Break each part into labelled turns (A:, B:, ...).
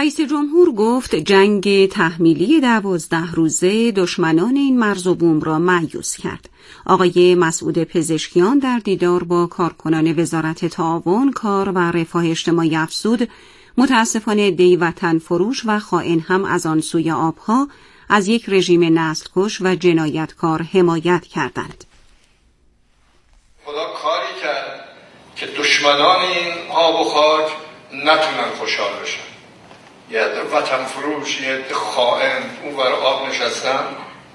A: رئیس جمهور گفت جنگ تحمیلی 12 روزه دشمنان این مرز و بوم را مایوس کرد. آقای مسعود پزشکیان در دیدار با کارکنان وزارت تعاون، کار و رفاه اجتماعی افزود متاسفانه عده‌ای وطن فروش و خائن هم از آن سوی آبها از یک رژیم نسل‌کش و جنایتکار حمایت کردند.
B: خدا کاری کرد که دشمنان این آب و خاک نتونن خوشحال بشن. یه عده وطن فروش، یه عده خائن اون ور آب نشستن.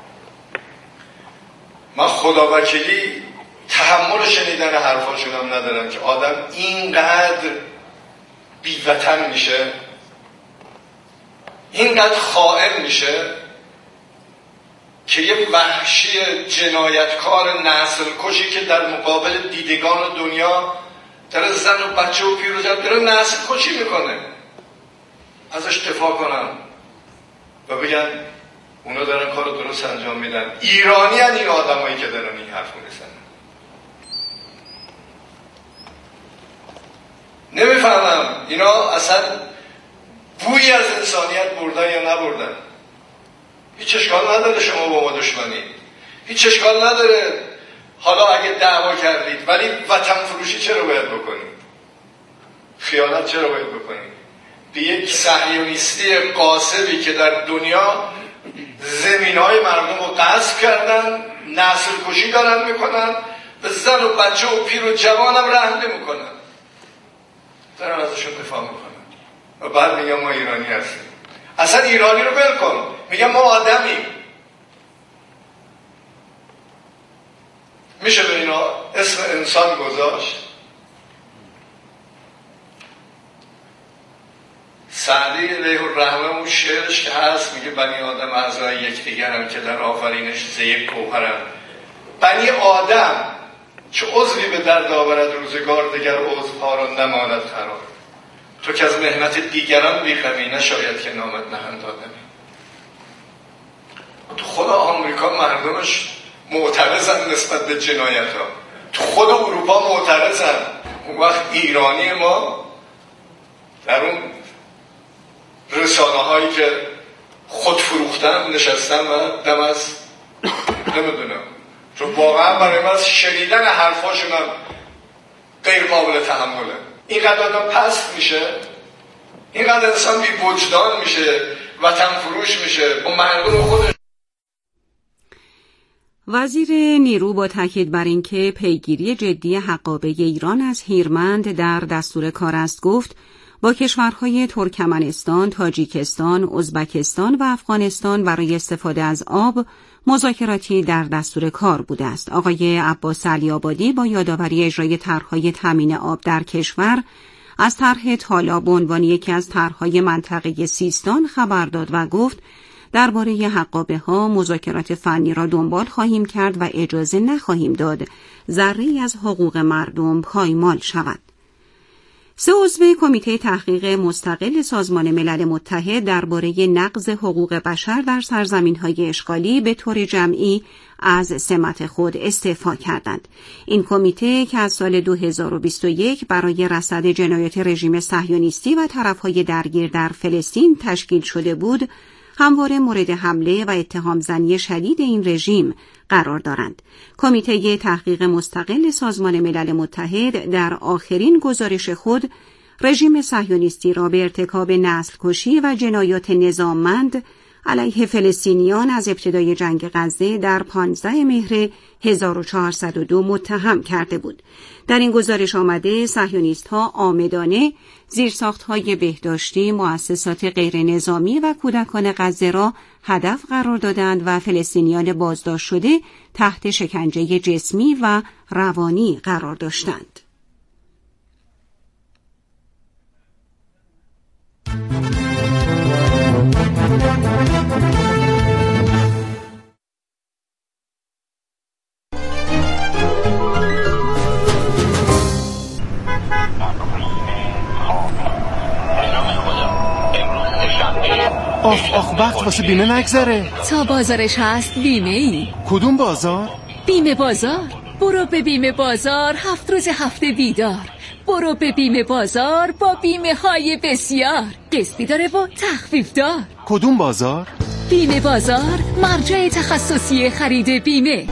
B: من خدا وکیلی تحمل شنیدن حرفاشون هم ندارم که آدم اینقدر بی‌وطن میشه، اینقدر خائن میشه که یه وحشی جنایتکار نسل کشی که در مقابل دیدگان دنیا داره زن و بچه و پیر و جوان داره نسل کشی میکنه، ازش دفاع کنن و بگن اونا دارن کار درست انجام میدن. ایرانی هن این آدمایی که دارن این حرف میزنن. نمیفهمم اینا اصلا بویی از انسانیت بردن یا نبردن. هیچ اشکال نداره شما با ما دشمنی، هیچ اشکال نداره حالا اگه دعوا کردید، ولی وطن فروشی چرا باید بکنید؟ خیانت چرا باید بکنید؟ به یک صهیونیستی قاصدی که در دنیا زمین‌های مردم رو غصب کردن، نسل کشی دارن میکنن، به زن و بچه و پیر و جوان هم رحم نمیکنن، دارن ازشون دفاع میکنن و بعد میگن ما ایرانی هستیم. اصلا ایرانی رو ول کن، میگن ما آدمیم. میشه به اینا اسم انسان گذاشت؟ سعدی علیه الرحمه اون شعرش که هست میگه بنی آدم اعضای یکدیگرند که در آفرینش ز یک گوهرند. بنی آدم چه عضوی به درد آورد روزگار، دگر عضوها را نماند قرار. تو که از مهنت دیگران بی‌غمی، نشاید که نامت نهند آدمی. تو خود آمریکا مردمش معترضن نسبت به جنایت ها، تو خود اروپا معترضن. اون وقت ایرانی ما در اون رسانه هایی که خود فروختن نشستن و دم از نمیدونم، چون واقعا برای من شنیدن حرفاشون هم غیر قابل تحمله. اینقدر آدم پست میشه، اینقدر انسان بی وجدان میشه، وطن فروش میشه با مردم خودش.
A: وزیر نیرو با تاکید بر اینکه پیگیری جدی حقابه ایران از هیرمند در دستور کار است گفت با کشورهای ترکمنستان، تاجیکستان، ازبکستان و افغانستان برای استفاده از آب مذاکراتی در دستور کار بوده است. آقای عباس علی‌آبادی با یادآوری اجرای طرح‌های تامین آب در کشور از طرح تالا به عنوان یکی از طرح‌های منطقه سیستان خبر داد و گفت درباره حقابه‌ها مذاکرات فنی را دنبال خواهیم کرد و اجازه نخواهیم داد ذره‌ای از حقوق مردم پایمال شود. 3 عضو کمیته تحقیق مستقل سازمان ملل متحد درباره نقض حقوق بشر در سرزمین‌های اشغالی به طور جمعی از سمت خود استعفا کردند. این کمیته که از سال 2021 برای رصد جنایات رژیم صهیونیستی و طرف‌های درگیر در فلسطین تشکیل شده بود، همواره مورد حمله و اتهام زنی شدید این رژیم قرار دارند. کمیته تحقیق مستقل سازمان ملل متحد در آخرین گزارش خود رژیم صهیونیستی را به ارتکاب نسل‌کشی و جنایات نظاممند علیه فلسطینیان از ابتدای جنگ غزه در 15 مهر 1402 متهم کرده بود. در این گزارش آمده صهیونیست‌ها عامدانه زیرساخت‌های بهداشتی، مؤسسات غیر نظامی و کودکان غزه را هدف قرار دادند و فلسطینیان بازداشت شده تحت شکنجه جسمی و روانی قرار داشتند.
C: آخ وقت واسه بیمه نگذره.
D: تا بازارش هست بیمه ای.
C: کدوم بازار؟
D: بیمه بازار. برو به بیمه بازار، 7 روز هفته دیدار. برو به بیمه بازار با بیمه های بسیار، قسطی داره و تخفیف دار.
C: کدوم بازار؟
D: بیمه بازار، مرجع تخصصی خرید بیمه.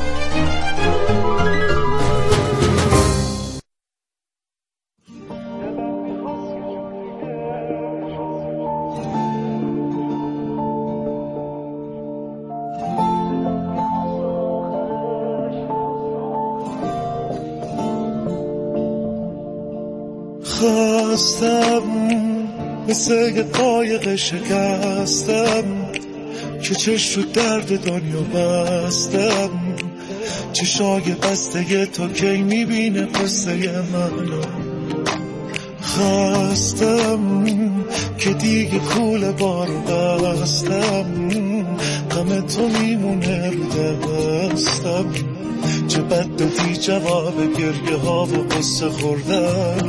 E: خواستم مثل یه قایق شکستم که چشم رو درد دنیا بستم، چشای بسته تو کی میبینه قصه منو. خواستم که دیگه کوله بارو بستم، غم تو میمونه رو دستم، چه بد دادی جواب گریه ها و قصه خوردن.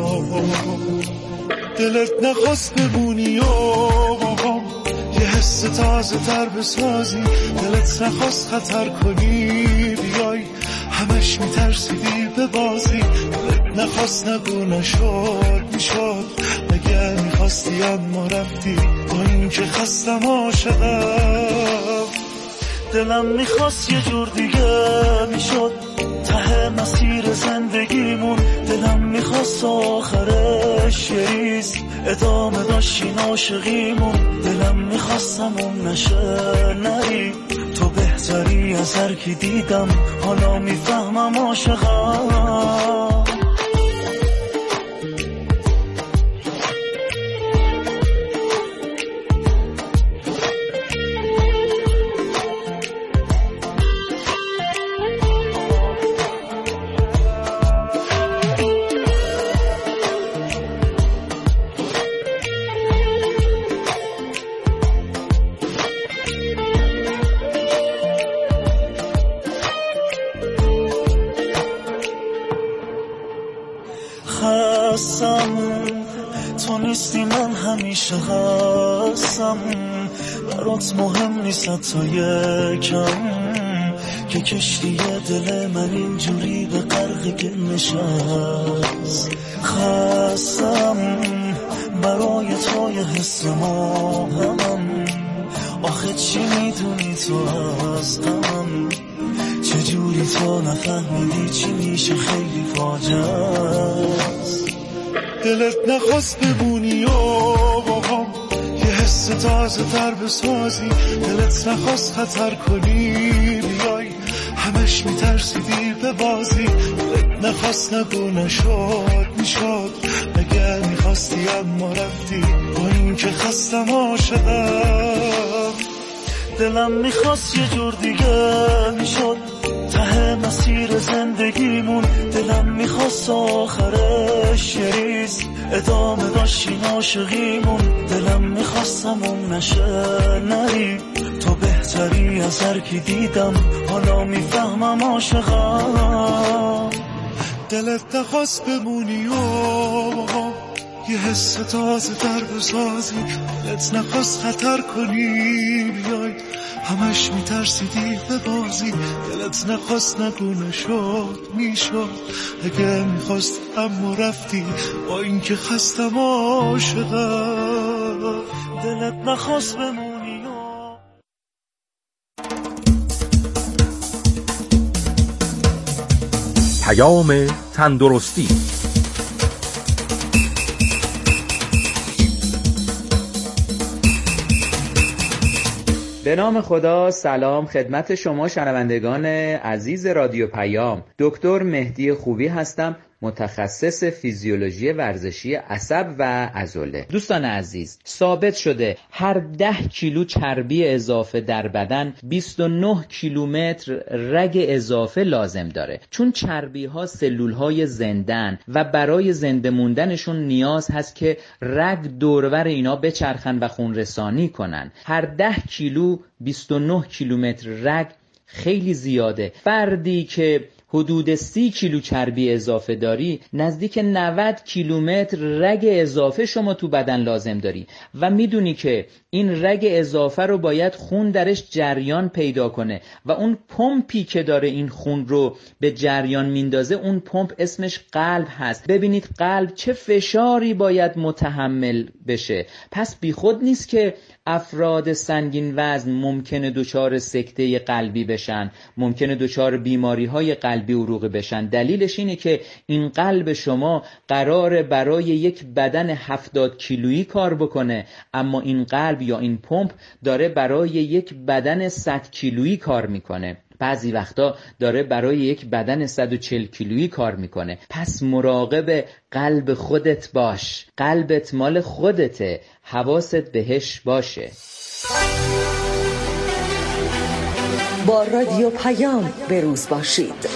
E: دلت نخواست بمونی یه حس تازه تر بسازی، دلت نخواست خطر کنی بیای، همش میترسیدی به بازی، دلت نخواست نگو نشد میشد، مگه میخواستی اما رفتی، با این که خستم عاشقم. دلم میخواست یه جور دیگه میشد ته مسیر زندگیمون، دلم میخواست آخرش یه ریز ادامه داشتین عاشقیمون، دلم میخواستم اون نشه نری، تو بهتری از هر کی دیدم، حالا میفهمم عاشقم. تو نیستی من همیشه هستم، برات مهم نیست تا یکم، که کشتی دل من اینجوری به غرق نشست. خستم برای تو یه حس ماهمم، آخه چی میدونی تو از غمم، چجوری تو نفهمیدی چی میشه خیلی فاجعه است. دلت نخواست بمونی باهام یه حس تازه تر بسازی، دلت نخواست خطر کنی بیای، همش میترسیدی به بازی، دلت نخواست نگو نشد میشد، مگه میخواستی اما رفتی، با این که خستم عاشقم. دلم میخواست یه جور دیگه میشد ته مسیر زندگیمون، دلم میخواست آخرش یه ریز ادامه داشتین عاشقیمون، دلم میخواستم اون نشه نری، تو بهتری از هر کی دیدم، حالا میفهمم عاشقم. دلت نخواست بمونی یه حس تازه تر بسازی، دلت نخواست خطر کنی بیای، همش میترسیدی به بازی، دلت نخواست نگو نشد میشد، اگه میخواست اما رفتی، با این که خستم عاشقم. دلت نخواست بمونی.
F: پیام تندرستی.
G: به نام خدا. سلام خدمت شما شنوندگان عزیز رادیو پیام. دکتر مهدی خوبی هستم، متخصص فیزیولوژی ورزشی عصب و عضله. دوستان عزیز، ثابت شده هر 10 کیلو چربی اضافه در بدن 29 کیلومتر رگ اضافه لازم داره، چون چربی ها سلول های زندن و برای زنده موندنشون نیاز هست که رگ دورور اینا بچرخن و خون رسانی کنن. هر 10 کیلو 29 کیلومتر رگ خیلی زیاده. فردی که حدود 30 کیلو چربی اضافه داری، نزدیک 90 کیلومتر رگ اضافه شما تو بدن لازم داری و میدونی که این رگ اضافه رو باید خون درش جریان پیدا کنه و اون پمپی که داره این خون رو به جریان میندازه، اون پمپ اسمش قلب هست. ببینید قلب چه فشاری باید متحمل بشه. پس بیخود نیست که افراد سنگین وزن ممکنه دچار سکته قلبی بشن، ممکنه دچار بیماری‌های قلبی عروقی بشن. دلیلش اینه که این قلب شما قراره برای یک بدن 70 کیلویی کار بکنه، اما این قلب یا این پمپ داره برای یک بدن 100 کیلویی کار میکنه. بعضی وقتا داره برای یک بدن 140 کیلویی کار میکنه. پس مراقب قلب خودت باش. قلبت مال خودته، حواست بهش باشه.
H: با رادیو پیام بروز باشید.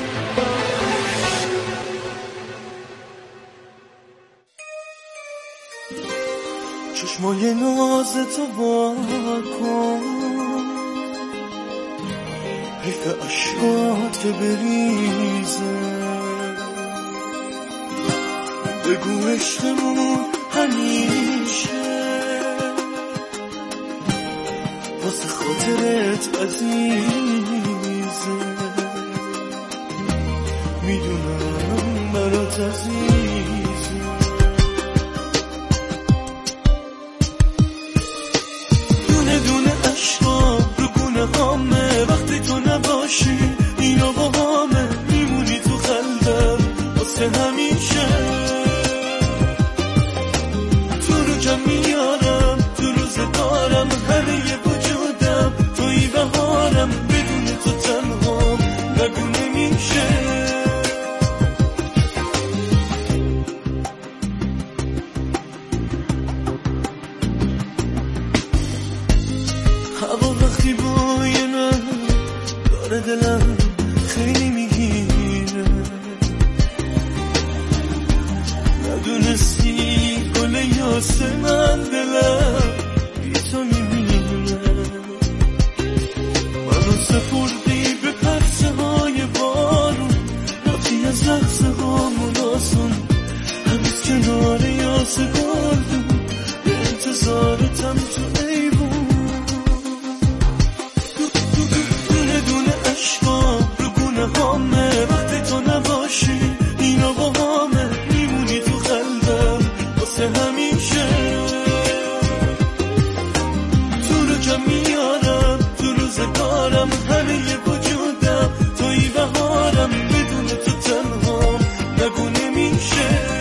E: چشمای ناز تو با کن، حیف عشقات که بریزه، بگو عشقمون همیشه واسه خاطرت عزیزه، میدونم برات عزیزه. دونه دونه عشقام رو گونه هامه، وقتی تو نباشی اینا با همه، میمونی تو قلبم واسه همیشه. تو رو جمع میارم تو روزگارم، همه وجودم توی بهارم، بدون تو تنهام نگو نمیشه. هوا وقتی بوی من داره دلم خیلی میگیره، ندونستی گل یاسه من دلم بی تو میمیره. منو سپردی به پرسه های بارون، رفتی از لحظه هامون آسون، هنوز کنار یاسه گردون، به انتظارتم تو ایوون. دونه دونه عشقام رو گونه هامه، وقتی تو نباشی اینا با همه، میمونی تو قلبم واسه همیشه. تو رو جمع میارم تو روزگارم، همه وجودم توی بهارم، بدون تو تنهام نگو نمیشه.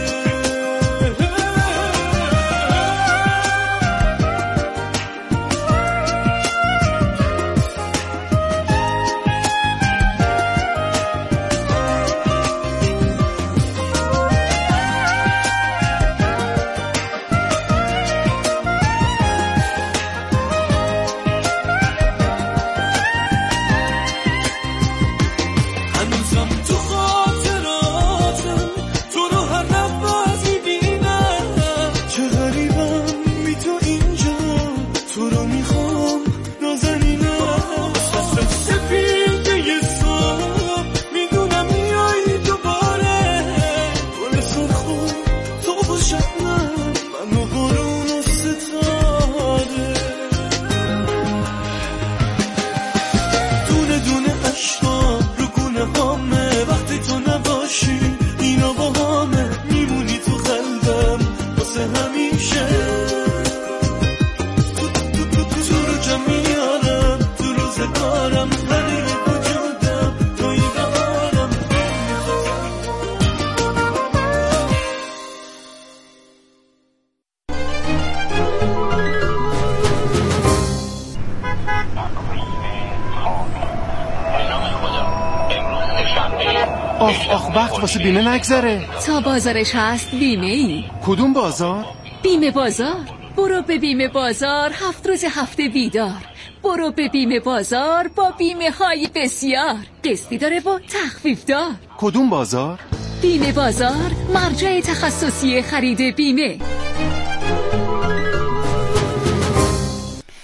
C: آخ وقت واسه بیمه نگذره.
D: تا بازارش هست بیمه ای.
C: کدوم بازار؟
D: بیمه بازار. برو به بیمه بازار 7 روز هفته بیدار. برو به بیمه بازار با بیمه های بسیار، قسطی داره و تخفیف دار.
C: کدوم بازار؟
D: بیمه بازار، مرجع تخصصی خرید بیمه.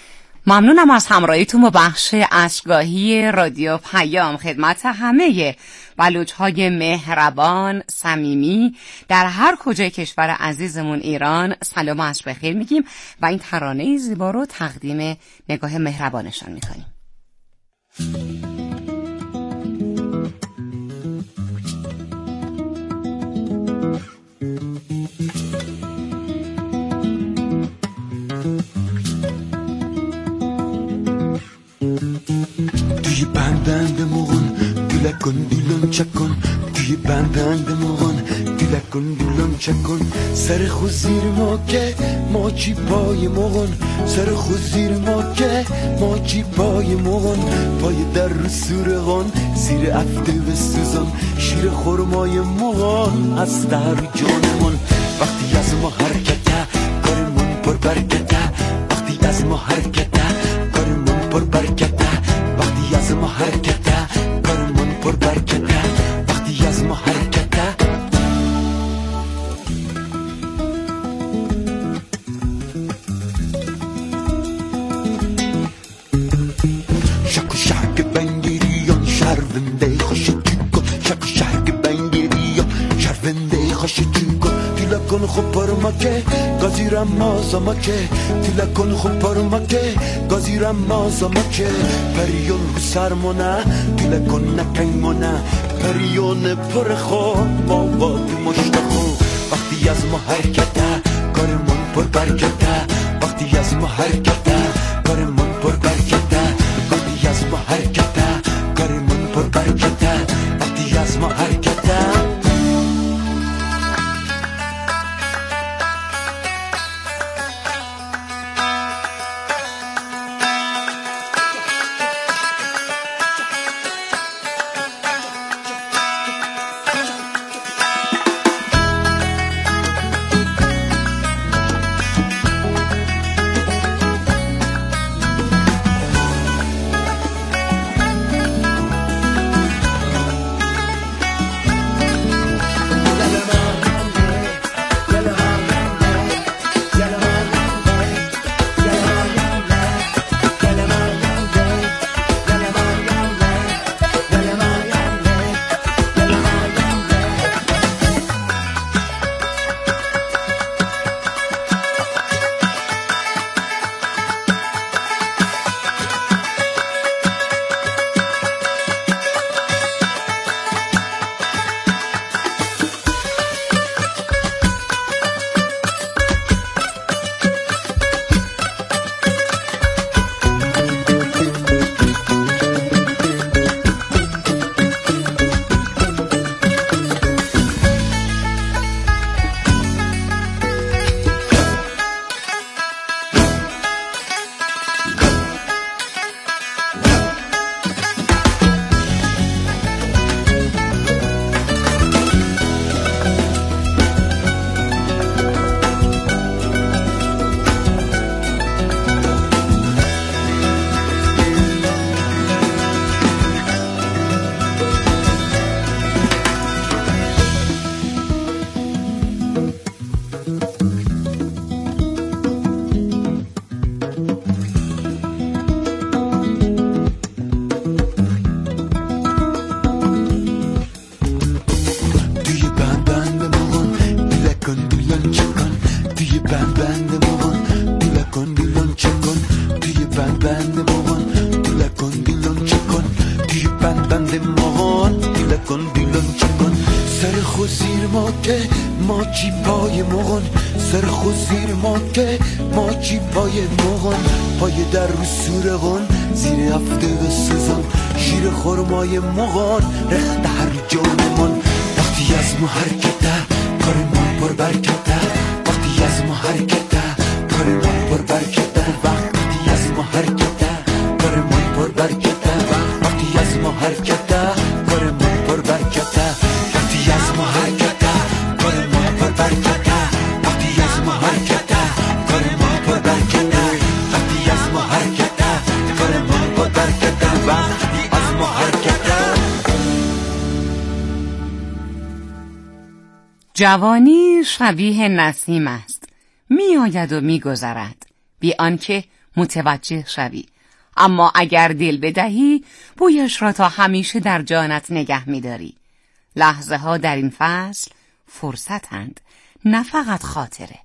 A: ممنونم از همراهیتون با بخش عصرگاهی رادیو پیام. خدمت همه بلوچ‌های مهربان صمیمی در هر کجای کشور عزیزمون ایران سلام و عصر بخیر میگیم و این ترانه زیبا رو تقدیم نگاه مهربانشان میکنیم.
E: توی بندند مغن دیلکن دیلون چکن، توی بندند مغن دیلکن دیلون چکن، سر خود زیر ما که ماچی پای مغن، سر خود زیر ما که ماچی پای مغن، پای در رو سورغان زیر افته و سوزان، شیر خورمای مغن از در جانمون. وقتی از ما حرکته کارمون پر برکته، وقتی از ما حرکته کارمون پر برکته، وقتی از ما حرکته کارمون پر برکته، وقتی از ما حرکته. شک و شک بنگیریان شرونده خوش چیکن، شک و شک بنگیریان شرونده خوش چیکن، تیلا کن خوب پرمکه گازیرم مازمکه، تیلا کن خوب پرمکه گازیرم مازمکه، پریون رو سرمونه تیلا کن نکنگمونه، پریون پر خواب ما باد مشتخو. وقتی از ما حرکته کارمون پر برکته، وقتی از ما حرکته کارمون پر برکته، وقتی از ما حرکته کارمون پر برکته، وقتی از ما حرکته. ماچی پای مغن، سر خود زیر ما که ماچی پای مغن، پای در رو سورغان زیر هفته و سوزان، شیر خورمای مغن رخت هر جانمان. وقتی از ما حرکته کارمان پر برکته، وقتی از ما حرکته کارمان پر برکته، وقتی از ما حرکته کارمان پر برکته، وقتی از ما حرکته کارمان پر برکته، وقتی از ما حرکته کارمان پر برکته، وقتی از ما حرکته کارمان پر برکته، وقتی از ما حرکته کارمان پر برکته، وقتی از ما حرکته.
A: جوانی شبیه نسیم است، می آید و می گذرد بی آنکه متوجه شوی. اما اگر دل بدهی بویش را تا همیشه در جانت نگه می‌داری. لحظه ها در این فصل فرصتند، نه فقط خاطره.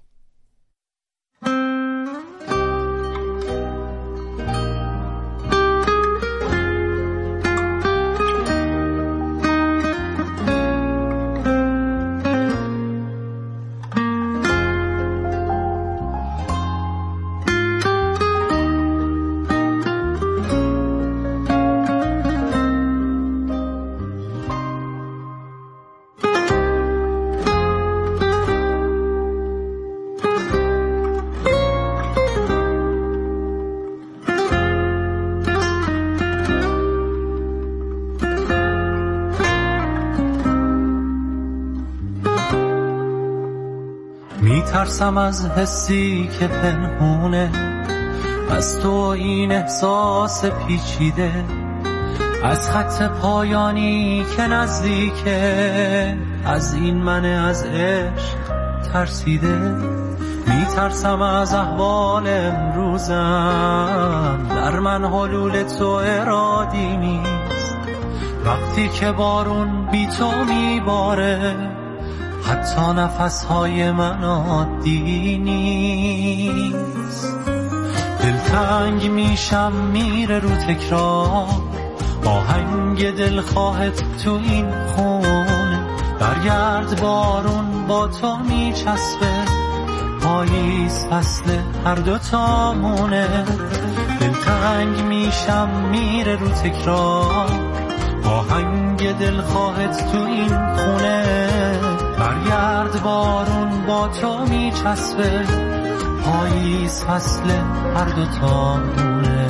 E: میترسم از حسی که پنهونه، از تو این احساس پیچیده، از خط پایانی که نزدیکه، از این من از عشق ترسیده. میترسم از احوال امروزم، در من حلول تو ارادی نیست. وقتی که بارون بی تو میباره، حتی نفسهای من عادی نیست. دلتنگ میشم میره رو تکرار، آهنگ دلخواهت تو این خونه. برگرد بارون با تو میچسبه، پاییز فصل هر دوتامونه. دلتنگ میشم میره رو تکرار، آهنگ دلخواهت تو این خونه. برگرد بارون با تو میچسبه، پاییز فصل هر دوتامونه.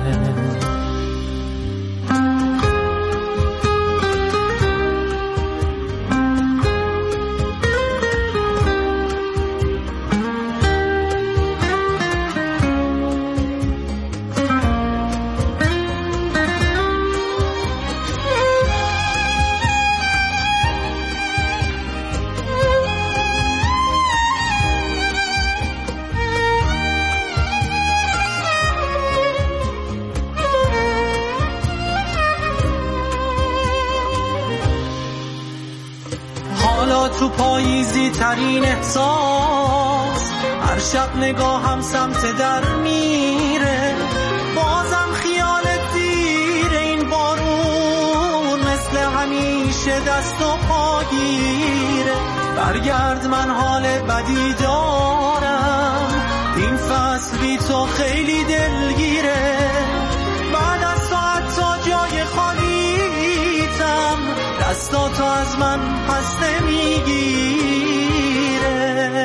E: تو پاییزی ترین احساس، هر شب نگاهم سمت در میره. بازم خیالت زیر این بارون، مثل همیشه دست و پاگیره. برگرد من حال بدی دارم، این فصل بی تو خیلی دلگیره. بعد از تو حتی جای خالیتم، دستاتو از من پس نمیگیره.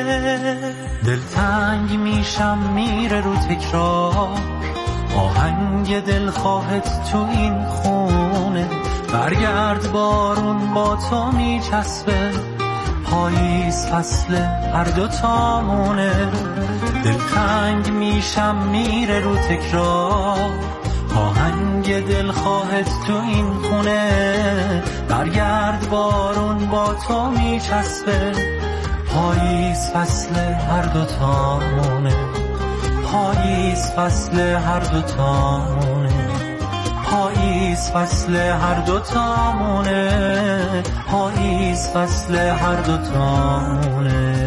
E: دلتنگ میشم میره رو تکرار، آهنگ دلخواهت تو این خونه. برگرد بارون با تو میچسبه، پاییز فصل هر دوتامونه. دلتنگ میشم میره رو تکرار، آهنگ دلخواهت تو این خونه. برگرد بارون با تو میچسبه، پاییز فصل هر دوتامونه. پاییز فصل هر دوتامونه. پاییز فصل هر دوتامونه. پاییز فصل هر دوتامونه.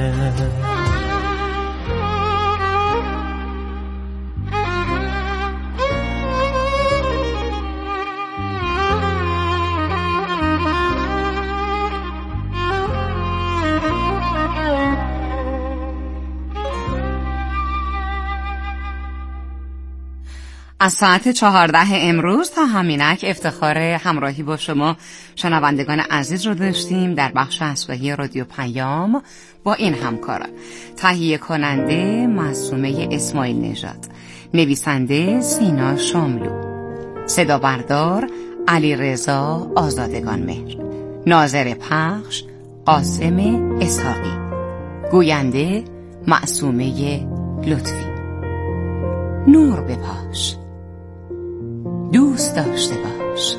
A: از ساعت 14 امروز تا همینک افتخار همراهی با شما شنوندگان عزیز رو داشتیم در بخش اسباحی رادیو پیام با این همکاران: تهیه کننده معصومه اسماعیل نژاد، نویسنده سینا شاملو، صدا بردار علیرضا آزادگان مهر، ناظر پخش قاسم اسحاقی، گوینده معصومه لطفی. نور بپاش، دوست داشته باش،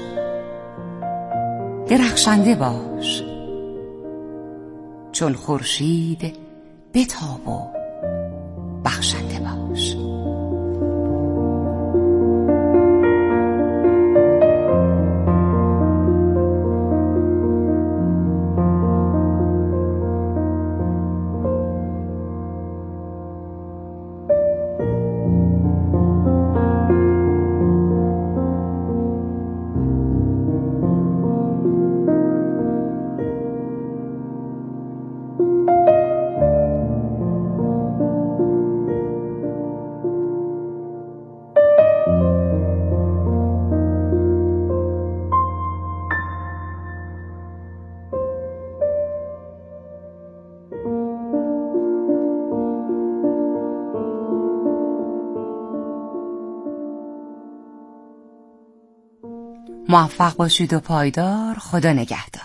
A: درخشنده باش، چون خورشید بتاب و بخشنده باش. موفق باشید و پایدار. خدا نگهدار.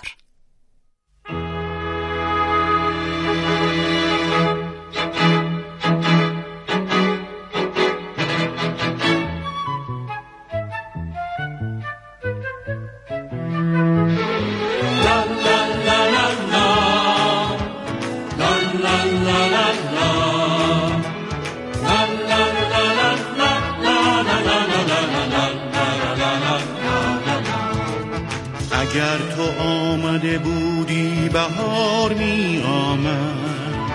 E: اگر تو آمده بودی بهار می آمد،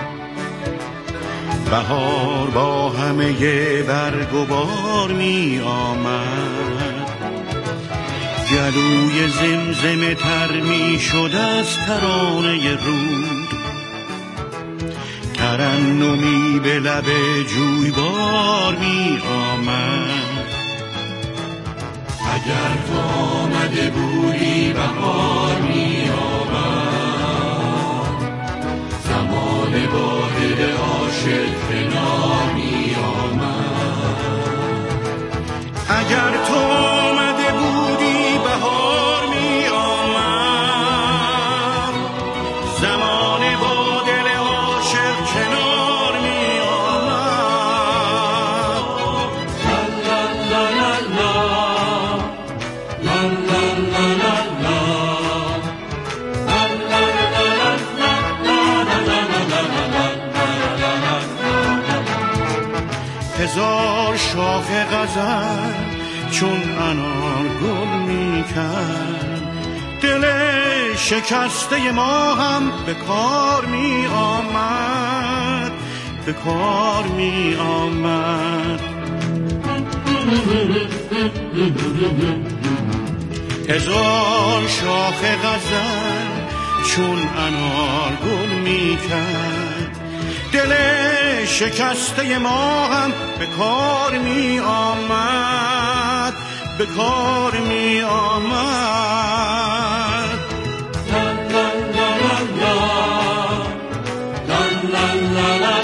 E: بهار با همه برگ و بار می آمد، گلوی زمزمه تر می شد از ترانه رود، ترنمی به لب جویبار می آمد. اگر تو آمده بودی بهار می آمد، زمان با دل عاشق کنار می آمد. اگر تو آمده بودی بهار می آمد، زمان با دل عاشق کنار می آمد. لا لا لا لا هزار شاخ غزل چون انار گل می کرد، دل شکسته ما هم به کار می آمد، به کار می آمد. هزار شاخ غزل چون انار گل می کرد، دل شکسته ما هم به کار می آمد، به کار می آمد. لا لا لا لا لا لا لا لا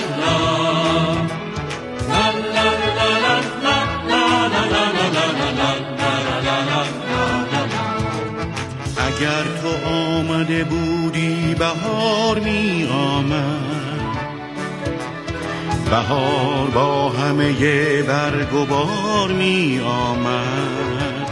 E: اگر تو آمده بودی بهار می آمد، بهار با همه برگ و بار می آمد،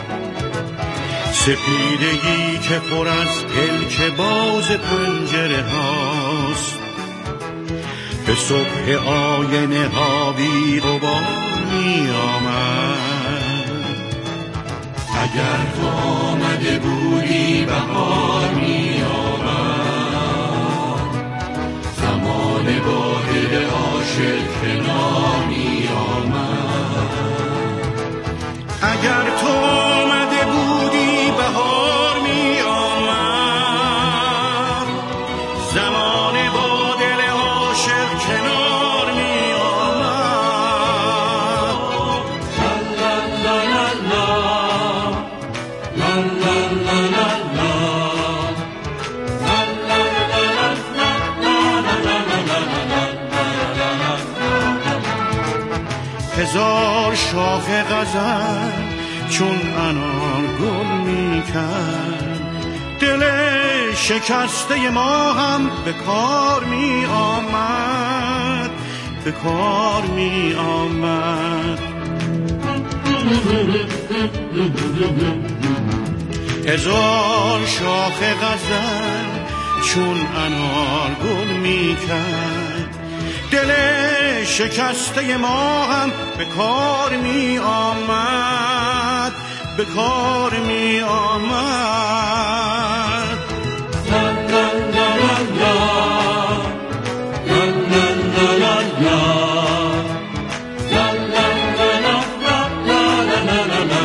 E: سپیدگی که پر از پلک باز پنجره هاست، به صبح آینه ها بی غبار می آمد. اگر تو آمده بودی بهار می آمد، زمان با دل عاشق کنار می آمد. اگر تو آمده بودی بهار می آمد، زمان با دل عاشق کنار می آمد. لا لا لا لا هزار شاخ غزل چون انار گل می کرد، دل شکسته ما هم به کار می آمد، به کار می آمد. هزار شاخ غزل چون انار گل می کرد، دل شکسته ما هم به کار می آمد، به کار می آمد.